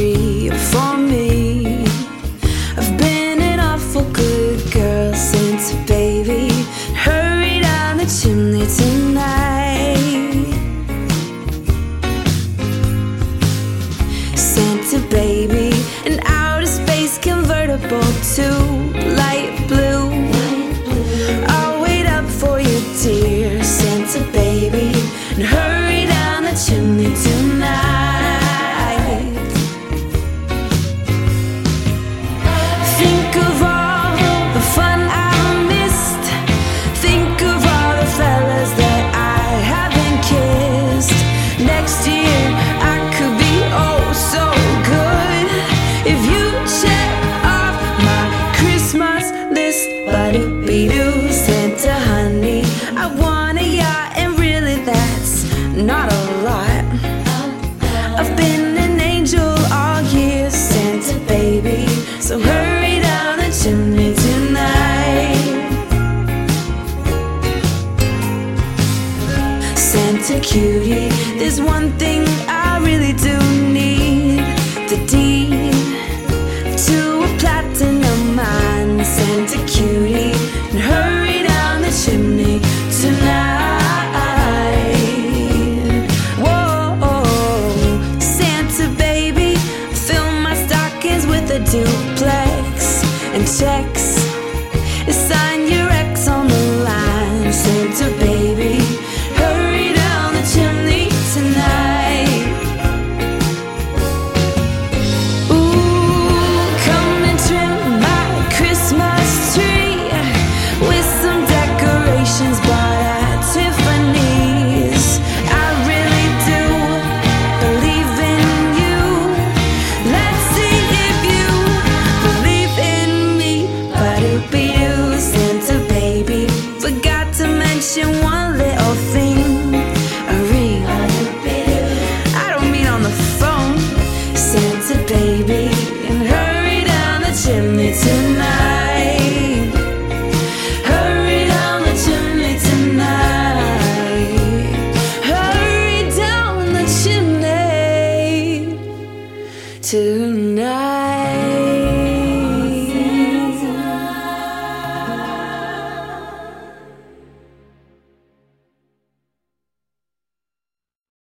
tree for me. I've been an awful good girl, Santa baby. Hurry down the chimney tonight. Santa baby, an outer space convertible to light blue. I'll wait up for you, dear Santa baby, and hurry down the chimney tonight. Think of all the fun I missed. Think of all the fellas that I haven't kissed. Next year I could be oh so good if you check off my Christmas list. Ba-do-be-doo, Santa honey, I want a yacht, and really that's not a lot. I've been an angel all year, Santa baby, so hurry down the chimney tonight. Santa cutie, there's one thing I really do need: the deed to a platinum mine. Santa cutie, and hurry down the chimney tonight. A duplex and checks. Sign your ex on the line, Santa baby. Hurry down the chimney tonight. Ooh, come and trim my Christmas tree with some decorations bought at Tiffany's. I really do believe in you. Let's see if you believe in me. Ba-do-be-doo, Santa baby, forgot to mention one little thing: a ring. I don't mean on the phone, Santa baby, and hurry down the chimney tonight. Hurry down the chimney tonight. Hurry down the chimney tonight.